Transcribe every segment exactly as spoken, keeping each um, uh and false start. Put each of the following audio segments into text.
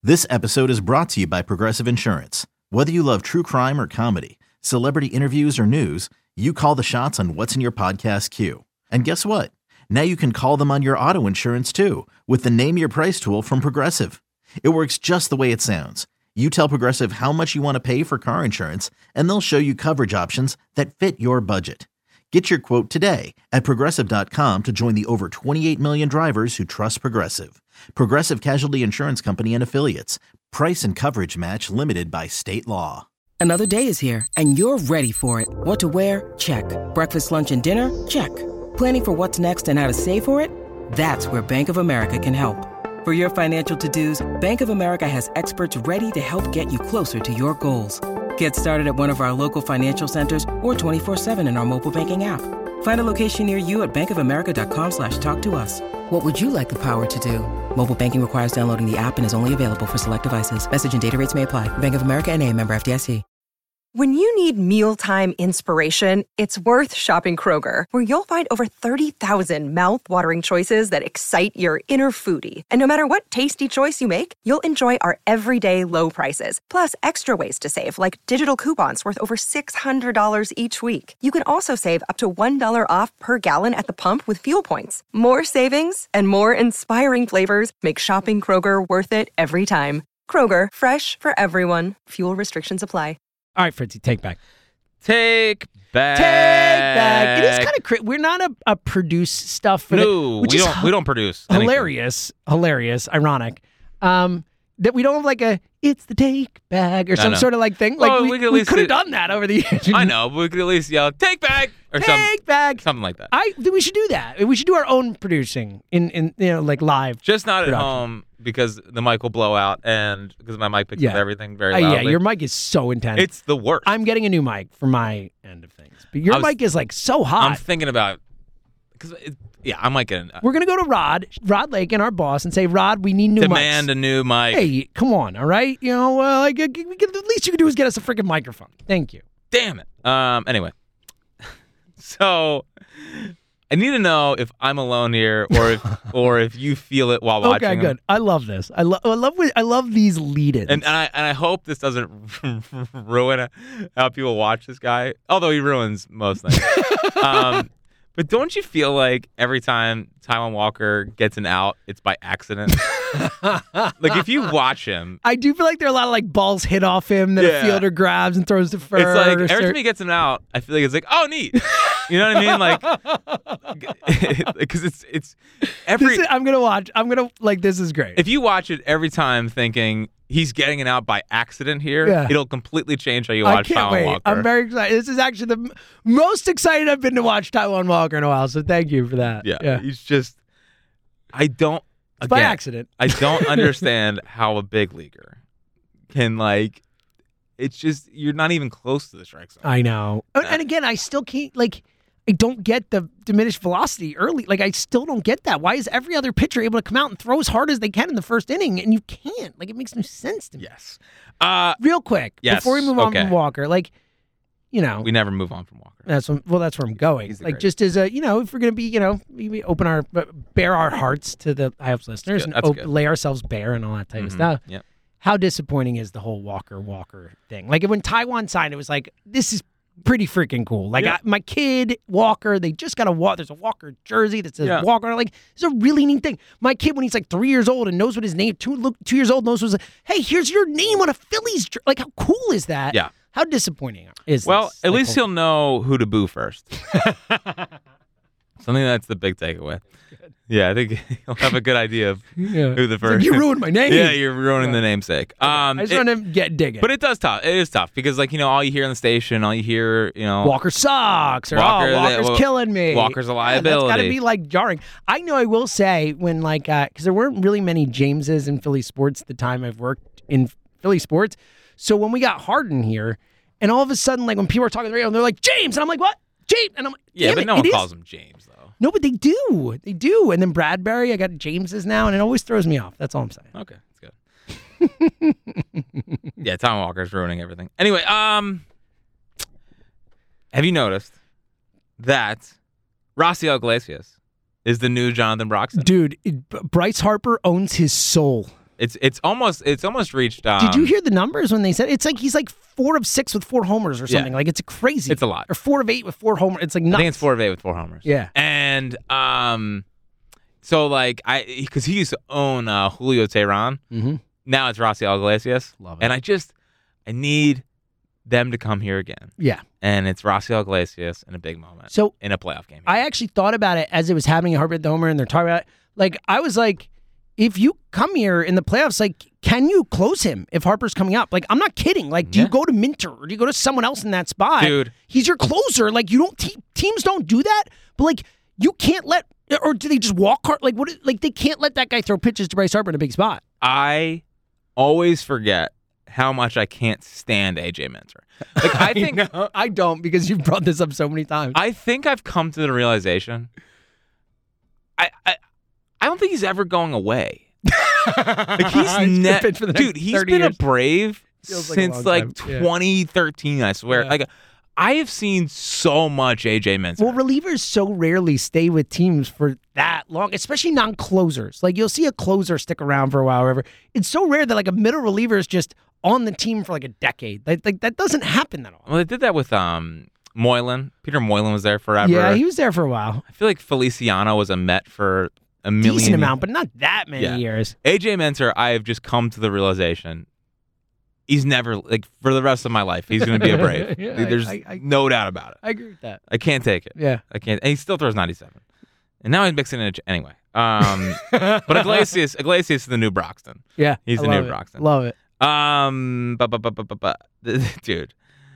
This episode is brought to you by Progressive Insurance. Whether you love true crime or comedy, celebrity interviews or news, you call the shots on what's in your podcast queue. And guess what? Now you can call them on your auto insurance too with the Name Your Price tool from Progressive. It works just the way it sounds. You tell Progressive how much you want to pay for car insurance, and they'll show you coverage options that fit your budget. Get your quote today at Progressive dot com to join the over twenty-eight million drivers who trust Progressive. Progressive Casualty Insurance Company and Affiliates. Price and coverage match limited by state law. Another day is here, and you're ready for it. What to wear? Check. Breakfast, lunch, and dinner? Check. Planning for what's next and how to save for it? That's where Bank of America can help. For your financial to-dos, Bank of America has experts ready to help get you closer to your goals. Get started at one of our local financial centers or twenty-four seven in our mobile banking app. Find a location near you at bankofamerica.com slash talk to us. What would you like the power to do? Mobile banking requires downloading the app and is only available for select devices. Message and data rates may apply. Bank of America N A, member F D I C. When you need mealtime inspiration, it's worth shopping Kroger, where you'll find over thirty thousand mouth-watering choices that excite your inner foodie. And no matter what tasty choice you make, you'll enjoy our everyday low prices, plus extra ways to save, like digital coupons worth over six hundred dollars each week. You can also save up to one dollar off per gallon at the pump with fuel points. More savings and more inspiring flavors make shopping Kroger worth it every time. Kroger, fresh for everyone. Fuel restrictions apply. All right, Fritzy, take back. Take back. Take back. It is kind of cra- we're not a, a produce stuff for no, the, which we is don't. We don't produce. Hilarious, anything. hilarious, ironic. Um, that we don't have like a it's the take back or some know. sort of like thing. Like well, we, we could, we could have done that over the years. I know, but we could at least yell take back or take something. back, something like that. I think we should do that. We should do our own producing in in you know like live. Just not production. at home because the mic will blow out and because my mic picks Yeah. up everything very Uh, loudly. yeah, your mic is so intense. It's the worst. I'm getting a new mic for my end of things, but your was- mic is like so hot. I'm thinking about because yeah, I might get We're gonna go to Rod, Rod Lake, and our boss, and say, Rod, we need new demand mics. a new mic. Hey, come on, all right? You know, uh, like uh, we can, the least you can do is get us a freaking microphone. Thank you. Damn it. Um. Anyway, so I need to know if I'm alone here or if or if you feel it while watching. Okay, good. them. I love this. I love. I love. what- I love these lead-ins. And, and I and I hope this doesn't ruin how people watch this guy. Although he ruins most things. um, but don't you feel like every time Taijuan Walker gets an out, it's by accident? Like if you watch him, I do feel like there are a lot of like balls hit off him that Yeah. a fielder grabs and throws to first. it's like or every start- time he gets an out, I feel like it's like, oh, neat. You know what I mean? Like, because it's it's every. This is- I'm gonna watch. I'm gonna like. This is great. If you watch it every time thinking he's getting an out by accident here, Yeah. it'll completely change how you I watch can't Taijuan wait. Walker. I'm very excited. This is actually the m- most excited I've been to watch Taijuan Walker in a while. So thank you for that. yeah, yeah. he's just. I don't. It's by again, accident. I don't understand how a big leaguer can like. It's just you're not even close to the strike zone. I know. And- And again, I still can't, like, I don't get the diminished velocity early. Like, I still don't get that. Why is every other pitcher able to come out and throw as hard as they can in the first inning, and you can't? Like, it makes no sense to me. Yes. Uh, Real quick, Yes, before we move on okay. from Walker, like, you know, we never move on from Walker. that's what, well, that's where I'm going. He's the Like, greatest. just as a, you know, if we're going to be, you know, we, we open our, bare our hearts to the I Hopes listeners good. and That's op- good. lay ourselves bare and all that type of Mhm. stuff. Yep. How disappointing is the whole Walker Walker thing? Like when Taijuan signed, it was like, this is pretty freaking cool. Like Yeah. I, my kid Walker, they just got a walk. There's a Walker jersey that says Yeah. Walker. Like it's a really neat thing. My kid, when he's like three years old and knows what his name, two look, two years old knows what his, hey, here's your name on a Phillies jersey. Like how cool is that? Yeah. How disappointing is Well, this? at Like, least he'll know who to boo first. Something that's the big takeaway. Yeah, I think he'll have a good idea of Yeah. who the It's like, first. you ruined my name. Yeah, you're ruining the namesake. Um, I just it- want to get digging. but it does tough. It is tough because, like you know, all you hear on the station, all you hear, you know, Walker sucks, or Walker- oh, Walker's well, killing me. Walker's a Yeah, that's got to liability. be like jarring. I know. I will say when like because there weren't really many Jameses in Philly sports at the time I've worked in Philly sports. So when we got Harden here, and all of a sudden, like when people are talking on the radio, and they're like James, and I'm like, what? James, and I'm like, yeah, damn but it, no one it is- calls him James though. No, but they do. They do. And then Bradbury, I got Jameses now, and it always throws me off. That's all I'm saying. Okay, that's good. Yeah, Tom Walker's ruining everything. Anyway, um, have you noticed that Raciel Iglesias is the new Jonathan Broxton? Dude, it, B- Bryce Harper owns his soul. It's it's almost it's almost reached. Um, Did you hear the numbers when they said it's like he's like four of six with four homers or something? Yeah. Like it's crazy. It's a lot. Or four of eight with four homers. It's like nuts. I think it's four of eight with four homers. Yeah. And um, so like I because he used to own uh, Julio Teheran. Mm-hmm. Now it's Raciel Iglesias. Love it. And I just I need them to come here again. Yeah. And it's Raciel Iglesias in a big moment. So in a playoff game. I actually thought about it as it was happening at Harper at the Homer, and they're talking about it. Like I was like, if you come here in the playoffs, like, can you close him if Harper's coming up? Like, I'm not kidding. Like, do Yeah. you go to Minter or do you go to someone else in that spot? Dude. He's your closer. Like, you don't, te- teams don't do that, but like, you can't let, or do they just walk hard? Like, what, like, they can't let that guy throw pitches to Bryce Harper in a big spot. I always forget how much I can't stand A J Minter. Like, I think, know. I don't because you've brought this up so many times. I think I've come to the realization, I, I, I don't think he's ever going away. Like he's He's ne- gonna pitch for the next dude. He's thirty been years. a Brave Feels like a since long like time. Yeah. twenty thirteen. I swear. Yeah. Like I have seen so much A J Minter. Well, relievers so rarely stay with teams for that long, especially non-closers. Like, you'll see a closer stick around for a while or whatever. It's so rare that, like, a middle reliever is just on the team for, like, a decade. Like, like that doesn't happen that often. Well, they did that with um Moylan. Peter Moylan was there forever. Yeah, he was there for a while. I feel like Feliciano was a Met for a million. Decent amount, but not that many Yeah. years. A J Minter, I have just come to the realization he's never, like, for the rest of my life, he's going to be a Brave. Yeah, Like, There's I- I- no doubt about it. I agree with that. I can't take it. Yeah. I can't. And he still throws ninety-seven. And now he's mixing it anyway. Um, but Iglesias, Iglesias is the new Broxton. Yeah. He's I the new love it. Broxton. Love it. Um, but, but, but, but, but, but, dude,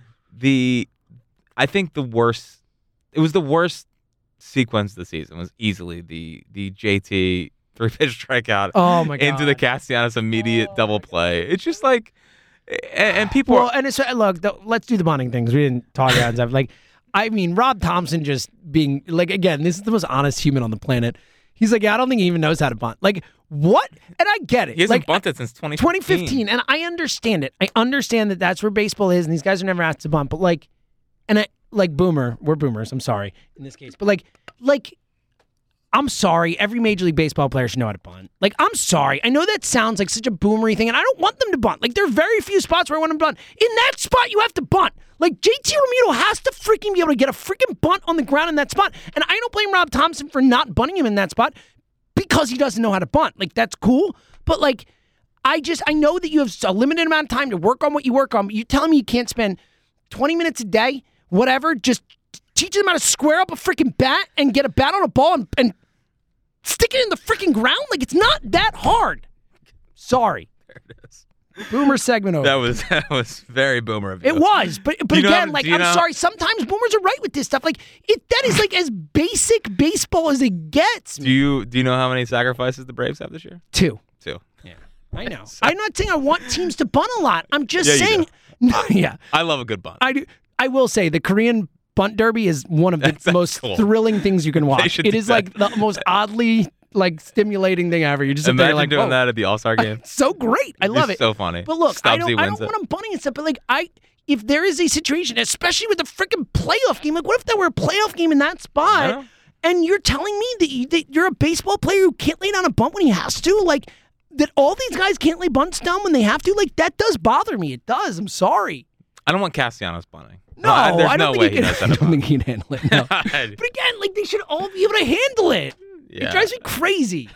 the, I think the worst, it was the worst sequence of the season was easily the, the J T three pitch strikeout Oh, my God. into the Castellanos immediate double play. It's just like, and, and people Well, are, and it's, look, the, let's do the bunting things. We didn't talk about stuff. Like, I mean, Rob Thompson just being, like, again, this is the most honest human on the planet. He's like, yeah, I don't think he even knows how to bunt. Like, what? And I get it. he hasn't like, bunted since twenty twenty fifteen, and I understand it. I understand that that's where baseball is, and these guys are never asked to bunt. But like, and I like Boomer. We're boomers. I'm sorry in this case, but like, like, I'm sorry. Every Major League Baseball player should know how to bunt. Like, I'm sorry. I know that sounds like such a boomery thing, and I don't want them to bunt. Like, there are very few spots where I want them to bunt. In that spot, you have to bunt. Like, J T Realmuto has to freaking be able to get a freaking bunt on the ground in that spot, and I don't blame Rob Thompson for not bunting him in that spot because he doesn't know how to bunt. Like, that's cool, but like, I just, I know that you have a limited amount of time to work on what you work on, but you're telling me you can't spend twenty minutes a day, whatever, just teach them how to square up a freaking bat and get a bat on a ball and, and stick it in the freaking ground? Like, it's not that hard. Sorry. There it is. Boomer segment over. That was that was very boomer of you. It was, but but Do you know again, how- like, do you I'm know- sorry, sometimes boomers are right with this stuff. Like, it that is like as basic baseball as it gets. Do you do you know how many sacrifices the Braves have this year? Two. Two. I know. I'm not saying I want teams to bunt a lot. I'm just Yeah, you saying. No, yeah, I love a good bunt. I do. I will say the Korean bunt derby is one of the That's- that's most cool. thrilling things you can watch. should It do is that. like the most oddly like stimulating thing ever. You just sit Imagine there like, doing whoa. that at the All Star game. So great. I love It's it. so funny. But look, I Stubbsy don't, I wins don't it. want them bunting and stuff. But like, I if there is a situation, especially with the freaking playoff game, like, what if there were a playoff game in that I spot? know. And you're telling me that, you, that you're a baseball player who can't lay down a bunt when he has to? Like, that all these guys can't lay bunts down when they have to? Like, that does bother me. It does. I'm sorry. I don't want Castellanos bunting. No, I, there's I don't no think way he he can, knows I how to don't think bunt. he'd handle it. No. But again, like, they should all be able to handle it. It Yeah. drives me crazy.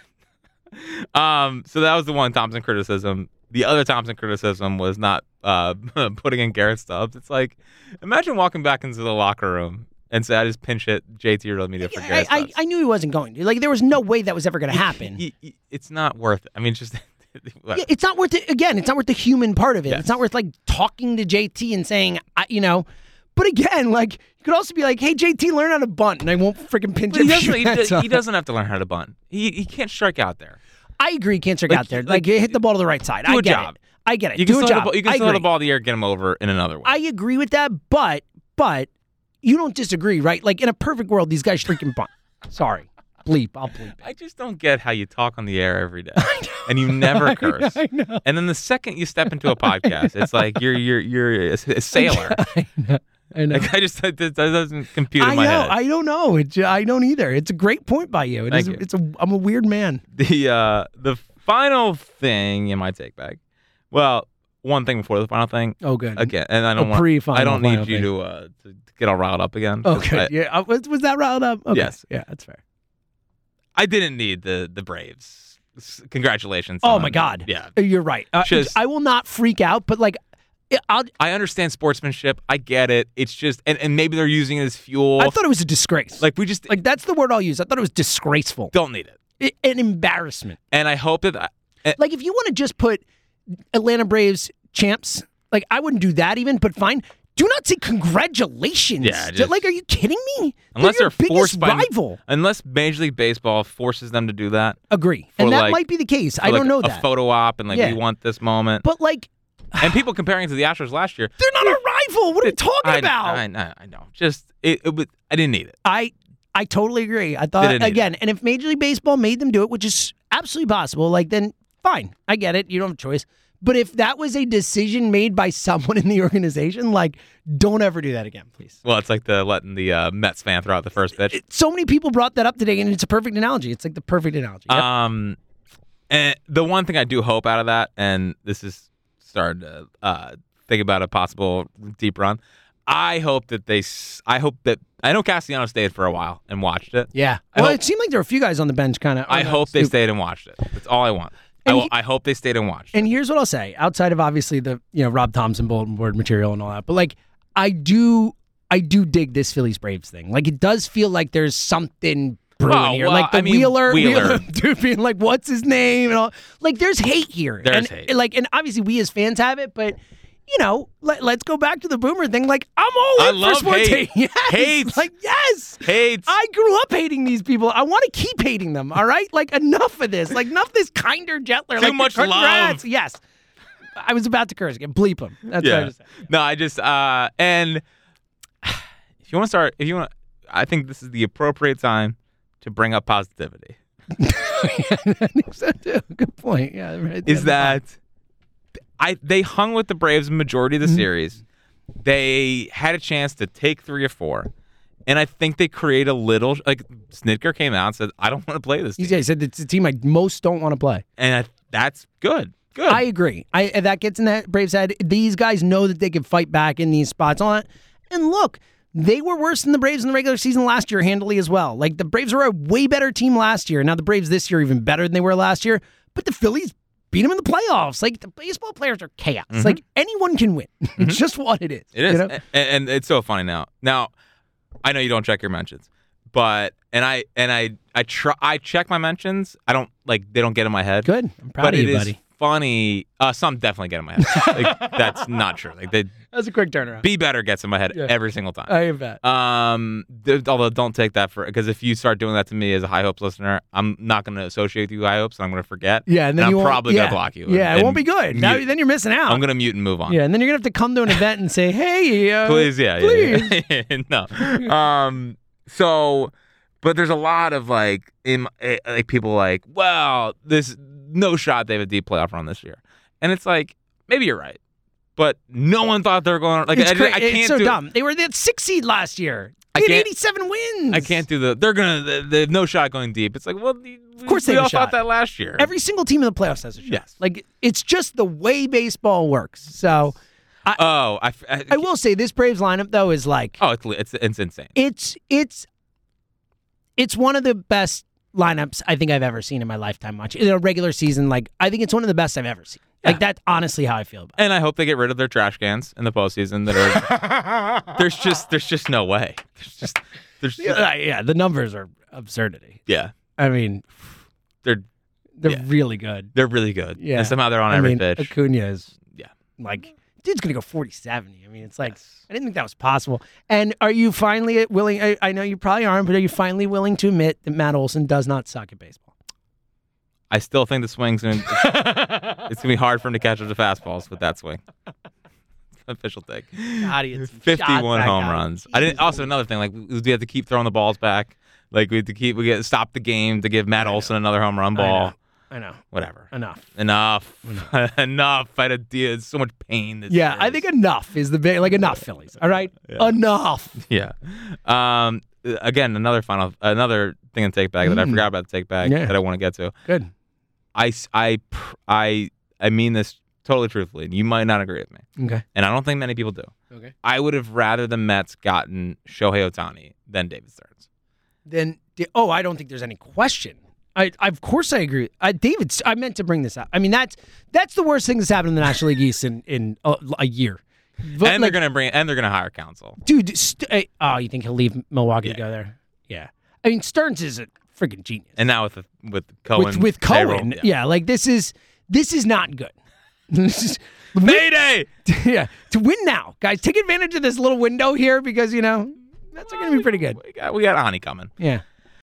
Um, so that was the one Thompson criticism. The other Thompson criticism was not uh, putting in Garrett Stubbs. It's like, imagine walking back into the locker room and say, I just pinch hit J T Real Media for I, Garrett I, Stubbs. I knew he wasn't going to. Like, there was no way that was ever going to happen. Y- y- It's not worth it. I mean, just Yeah, it's not worth it. Again, it's not worth the human part of it. Yes. It's not worth like talking to J T and saying, I, you know. But again, like, you could also be like, "Hey, J T, learn how to bunt," and I won't freaking pinch But he him. doesn't. He, does, he doesn't have to learn how to bunt. He he can't strike out there. I agree. Can't strike Like, out there. like, Like, hit the ball to the right side. do I a get job. it. I get it. You can do a still hit job. the ball, you can I still hit the agree. ball in the air, get him over in another way. I agree with that, but but you don't disagree, right? Like, in a perfect world, these guys freaking bunt. Sorry, bleep. I'll bleep it. I just don't get how you talk on the air every day and you never curse. I know. And then the second you step into a podcast, it's like you're you're you're a, a sailor. I know. I know. Like I just that that doesn't compute in I my know. head. I don't know. It, I don't either. It's a great point by you. It Thank is, you. It's a. I'm a weird man. the uh the Final thing in my take bag. Well, one thing before the final thing. Oh, good. Again, and I don't A want. pre-final I don't final need you thing. to, uh, to get all riled up again. 'cause Okay. I, yeah. Uh, was, was that riled up? Okay. Yes. Yeah, that's fair. I didn't need the the Braves. S- Congratulations. Oh on- my God. Yeah. You're right. Uh, Just- I will not freak out, but like, I'll, I understand sportsmanship. I get it. It's just, and, and maybe they're using it as fuel. I thought it was a disgrace. like we just like that's the word I'll use. I thought it was disgraceful, don't need it. I- an embarrassment. And I hope that. I, eh, Like if you want to just put Atlanta Braves champs, like I wouldn't do that even, but fine. Do not say congratulations. Yeah, Ju- just- like, are you kidding me? unless they're your they're biggest forced by rival. unless Major League Baseball forces them to do that. Agree, for and that like- might be the case. I for don't like know a that, photo op and like Yeah. we want this moment. but like And people comparing it to the Astros last year. they're not a rival. What are you talking I, about? I, I, I know. Just it, it was. I didn't need it. I I totally agree. I They thought didn't need again, and if Major League Baseball made them do it, which is absolutely possible, like then fine, I get it. You don't have a choice. But if that was a decision made by someone in the organization, like don't ever do that again, please. Well, it's like the letting the uh, Mets fan throw out the first pitch. So many people brought that up today, and it's a perfect analogy. It's like the perfect analogy. Yep. Um, and the one thing I do hope out of that, and this is starting to uh, think about a possible deep run. I hope that they. s- I hope that I know Castellanos stayed for a while and watched it. yeah. I Well, hope- it seemed like there were a few guys on the bench, kind of. I hope they stayed and watched it. That's all I want. I, And will, he- I hope they stayed and watched. And here's what I'll say: outside of obviously the you know Rob Thompson bulletin board material and all that, but like I do, I do dig this Phillies Braves thing. Like it does feel like there's something brewing Oh, here. well, like the I mean, Wheeler, Wheeler. dude being like, "What's his name?" and all. Like there's hate here. There's and, hate. Like and obviously we as fans have it, but. You know, let, let's go back to the Boomer thing. Like, I'm all I in for love sports hate. Yes. Hate. Like, yes. Hates. I grew up hating these people. I want to keep hating them. All right, like enough of this. Like enough of this kinder, gentler. Too like, much congrats. love. Yes, I was about to curse again. Bleep him. That's what I yeah. just said. No, I just uh, and if you want to start, if you want, I think this is the appropriate time to bring up positivity. I think so too. Good point. Yeah. Right. Is that I they hung with the Braves the majority of the Mhm. series. They had a chance to take three or four, and I think they create a little like Snitker came out and said, "I don't want to play this team," he said it's a team I most don't want to play. and I, that's good. Good. I agree. I and that gets in that Braves head. These guys know that they can fight back in these spots. All that. And look, they were worse than the Braves in the regular season last year handily as well. Like the Braves were a way better team last year. Now the Braves this year are even better than they were last year. But the Phillies beat them in the playoffs. Like the baseball players are chaos. Mhm. Like anyone can win. It's just what it is. It is, You know? and, and it's so funny now. Now, I know you don't check your mentions, but and I and I I try I check my mentions. I don't like they don't get in my head. Good. I'm proud but of it you, is buddy. funny. Uh, some definitely get in my head. Like, that's not true. Like they That was a quick turnaround. be better gets in my head Yeah. every single time. I bet. Um, th- although don't take that for because if you start doing that to me as a High Hopes listener, I'm not going to associate with you High Hopes, and I'm going to forget. Yeah, and then and you I'm won't- probably yeah. going to block you. Yeah, and- it won't be good. and Now, mute. then you're missing out. I'm going to mute and move on. Yeah, and then you're gonna have to come to an event and say, "Hey, uh, Please, yeah, please." yeah, yeah. no. Um, so, but there's a lot of like, in eh, like people like, well, this no shot they have a deep playoff run this year, and it's like maybe you're right, but no one thought they were going. Like, It's, I, cra- I can't it's so do, dumb. They were the sixth seed last year. I They had can't- eighty-seven wins. I can't do the. They're gonna. They, they have no shot going deep. It's like, well, of course they we have a all shot. thought that last year. Every single team in the playoffs has a shot. Yes. Like it's just the way baseball works. So oh, I, I, I will say this Braves lineup though is like Oh, it's it's it's insane. it's it's it's one of the best lineups I think I've ever seen in my lifetime watching. In a regular season, like I think it's one of the best I've ever seen. Like that's honestly how I feel about it. And I hope they get rid of their trash cans in the postseason. That are there's just there's just no way. There's just there's just, Yeah, yeah, the numbers are absurdity. yeah. I mean, They're they're Yeah. really good. they're really good. Yeah. And somehow they're on I every mean, pitch. Acuna is Yeah. like dude's gonna go forty seventy. I mean, it's like Yes. I didn't think that was possible. And are you finally willing? I, I know you probably aren't, but are you finally willing to admit that Matt Olson does not suck at baseball? I still think the swing's gonna it's gonna be hard for him to catch up to fastballs with that swing. Official take. God, he had some shots, fifty-one that home guy. runs. I didn't. Also, another thing, like we we have to keep throwing the balls back. Like we have to keep we get stop the game to give Matt Olson another home run I know. ball. I know. Whatever. Enough. Enough. Enough. I had a deal. It's so much pain. This Yeah, I series. think enough is the big, like enough Phillies. All right, Yeah. enough. Yeah. Um. Again, another final, another thing in take bag that I Mm. forgot about the take bag Yeah. that I want to get to. Good. I, I, I, I mean this totally truthfully, and you might not agree with me. Okay. And I don't think many people do. Okay. I would have rather the Mets gotten Shohei Ohtani than David Stearns. Then, oh, I don't think there's any question. I, I of course I agree. Uh, David, I meant to bring this up. I mean, that's that's the worst thing that's happened in the National League East in in a, a year. But, and like, they're gonna bring, and they're gonna hire counsel. Dude, st- oh, you think he'll leave Milwaukee Yeah. to go there? Yeah. I mean, Stearns is a freaking genius. And now with the, with Cohen, with with payroll, Cohen, yeah. yeah, like this is this is not good. This is Mayday! yeah, to win now, guys. Take advantage of this little window here because you know that's going to be pretty good. We got we got Ani coming. Yeah.